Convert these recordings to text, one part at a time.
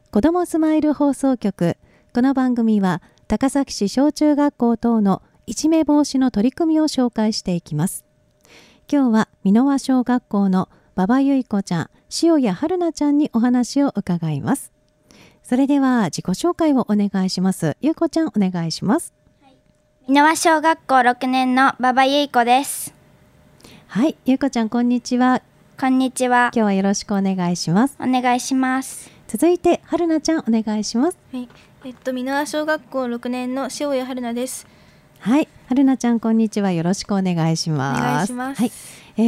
子どもスマイル放送局。この番組は高崎市小中学校等のいじめ防止の取り組みを紹介していきます。今日は箕輪小学校の馬場由依子ちゃん、塩谷春菜ちゃんにお話を伺います。それでは自己紹介をお願いします。由依子ちゃん、お願いします。 箕輪小学校6年の馬場由依子です。 はい、由依子ちゃん、こんにちは。 こんにちは。 今日はよろしくお願いします。 お願いします。 続いて春菜ちゃん、お願いします。 はい、箕輪小学校6年の塩谷春菜です。 はい、春菜ちゃん、こんにちは。よろしくお願いします。 お願いします。 はい、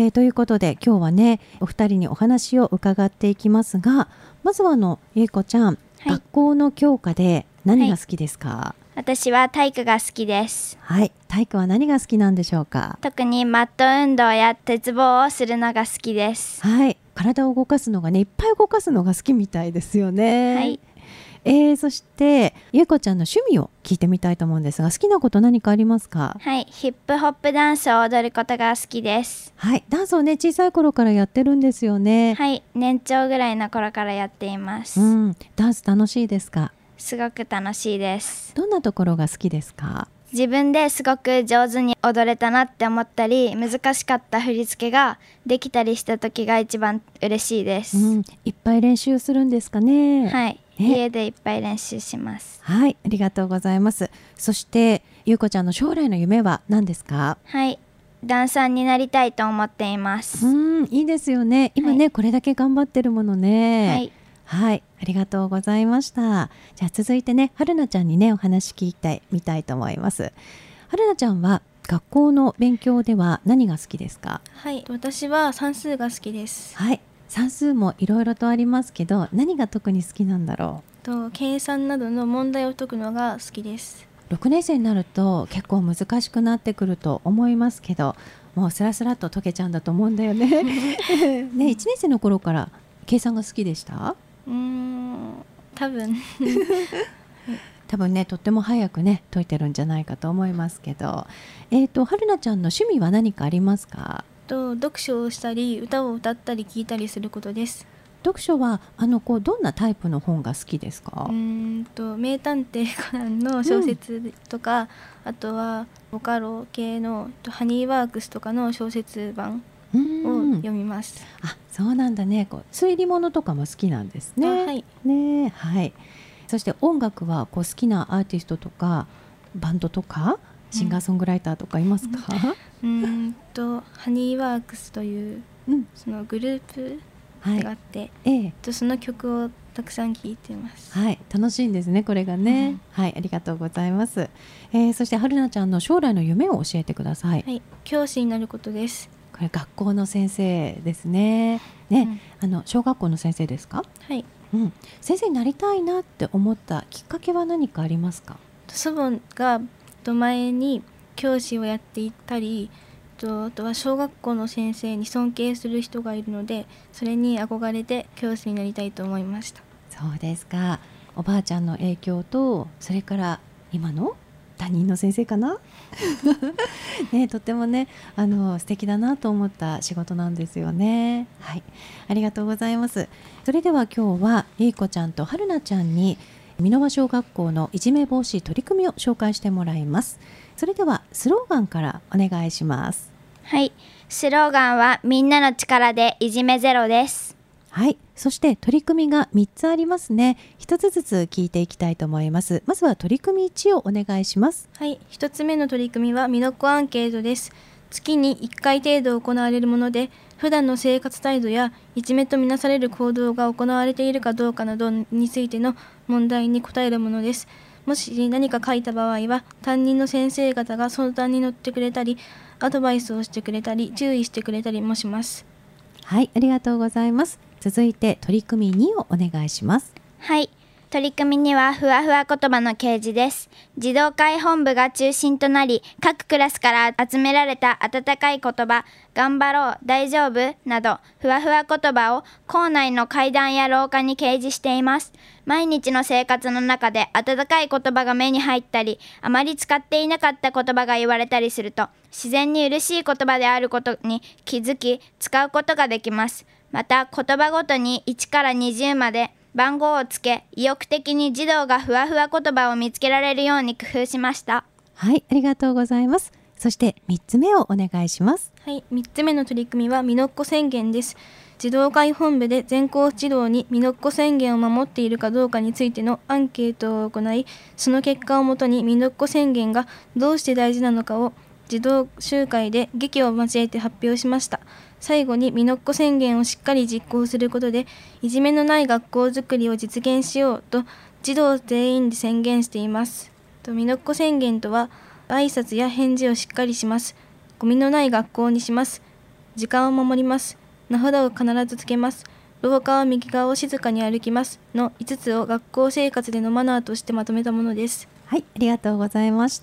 ということで今日はね、お二人にお話を伺っていきますが、まずは由依子ちゃん、学校の教科で何が好きですか？ 私は体育が好きです。 はい、体育は何が好きなんでしょうか？ 特にマット運動や鉄棒をするのが好きです。 はい、体を動かすのがね、いっぱい動かすのが好きみたいですよね。 はい。 そして由依子ちゃんの趣味を聞いてみたいと思うんですが、好きなこと何かありますか？ はい、ヒップホップダンスを踊ることが好きです。 はい、ダンスをね、小さい頃からやってるんですよね。 はい、年長ぐらいの頃からやっています。 ダンス楽しいですか？ すごく楽しいです。 どんなところが好きですか？ 自分ですごく上手に踊れたなって思ったり、難しかった振り付けができたりした時が一番嬉しいです。 いっぱい練習するんですかね？ はい、家でいっぱい練習します。 はい、ありがとうございます。そして由依子ちゃんの将来の夢は何ですか？ はい、ダンサーになりたいと思っています。 いいですよね。今ね、これだけ頑張ってるものね。 はい、 はい、ありがとうございました。じゃあ続いてね、春菜ちゃんにね、お話聞いてみたいと思います。春菜ちゃんは学校の勉強では何が好きですか？ はい、私は算数が好きです。 はい、算数もいろいろとありますけど、何が特に好きなんだろう？計算などの問題を解くのが好きです。 6年生になると結構難しくなってくると思いますけど、もうスラスラっと解けちゃうんだと思うんだよね。ね、1年生の頃から計算が好きでした？ 多分多分ね、とっても早くね解いてるんじゃないかと思いますけど、春菜ちゃんの趣味は何かありますか？ 読書をしたり歌を歌ったり聞いたりすることです。 読書はどんなタイプの本が好きですか？ 名探偵コナンの小説とか、あとはボカロ系のハニーワークスとかの小説版を読みます。 あ、そうなんだね。推理物とかも好きなんですね。 はい、 ね、はい。そして音楽は好きなアーティストとかバンドとかシンガーソングライターとかいますか？ ハニーワークスという、そのグループがあって、その曲をたくさん聴いています。 はい、楽しいんですね、これがね。はい、ありがとうございます。そして春菜ちゃんの将来の夢を教えてください。 はい、教師になることです。 これ学校の先生ですね。小学校の先生ですか？ はい。 先生になりたいなって思ったきっかけは何かありますか？ 祖母が前に教師をやっていたり、あとは小学校の先生に尊敬する人がいるので、それに憧れて教師になりたいと思いました。 そうですか。おばあちゃんの影響と、それから今の担任の先生かなね、とってもね、素敵だなと思った仕事なんですよね。はい、ありがとうございます。それでは今日は由依子ちゃんと春菜ちゃんに箕輪小学校のいじめ防止取り組みを紹介してもらいます。それではスローガンからお願いします。 はい、スローガンはみんなの力でいじめゼロです。 はい、そして取り組みが3つありますね。1つずつ聞いていきたいと思います。まずは取り組み1をお願いします。 はい、1つ目の取り組みはみのっこアンケートです。月に1回程度行われるもので、普段の生活態度やいじめとみなされる行動が行われているかどうかなどについての問題に答えるものです。もし何か書いた場合は、担任の先生方が相談に乗ってくれたり、アドバイスをしてくれたり、注意してくれたりもします。 はい、ありがとうございます。続いて取り組み2をお願いします。 はい、取り組みにはふわふわ言葉の掲示です。児童会本部が中心となり、各クラスから集められた温かい言葉、頑張ろう、大丈夫などふわふわ言葉を校内の階段や廊下に掲示しています。毎日の生活の中で温かい言葉が目に入ったり、あまり使っていなかった言葉が言われたりすると、自然に嬉しい言葉であることに気づき、使うことができます。また言葉ごとに1から20まで番号をつけ、意欲的に児童がふわふわ言葉を見つけられるように工夫しました。 はい、ありがとうございます。そして3つ目をお願いします。 はい、3つ目の取り組みはみのっこ宣言です。児童会本部で全校児童にみのっこ宣言を守っているかどうかについてのアンケートを行い、その結果をもとにみのっこ宣言がどうして大事なのかを児童集会で劇を交えて発表しました。最後にみのっこ宣言をしっかり実行することで、いじめのない学校づくりを実現しようと児童全員で宣言しています。みのっこ宣言とは、挨拶や返事をしっかりします。ゴミのない学校にします。時間を守ります。名札を必ずつけます。廊下は右側を静かに歩きますの5つを学校生活でのマナーとしてまとめたものです。 はい、ありがとうございました。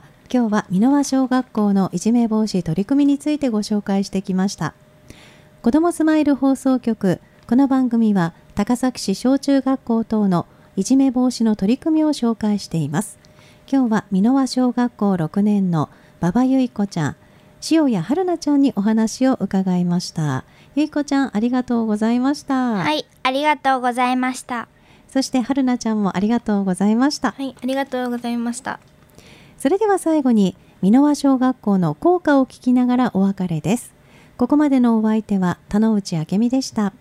今日は美濃和小学校のいじめ防止取り組みについてご紹介してきました。子どもスマイル放送局、この番組は高崎市小中学校等のいじめ防止の取り組みを紹介しています。今日は美濃和小学校6年の馬場由依子ちゃん、塩谷春菜ちゃんにお話を伺いました。由依子ちゃん、ありがとうございました。 はい、ありがとうございました。 そして春菜ちゃんもありがとうございました。 はい、ありがとうございました。 それでは最後に美濃和小学校の校歌を聞きながらお別れです。ここまでのお相手は田之内明美でした。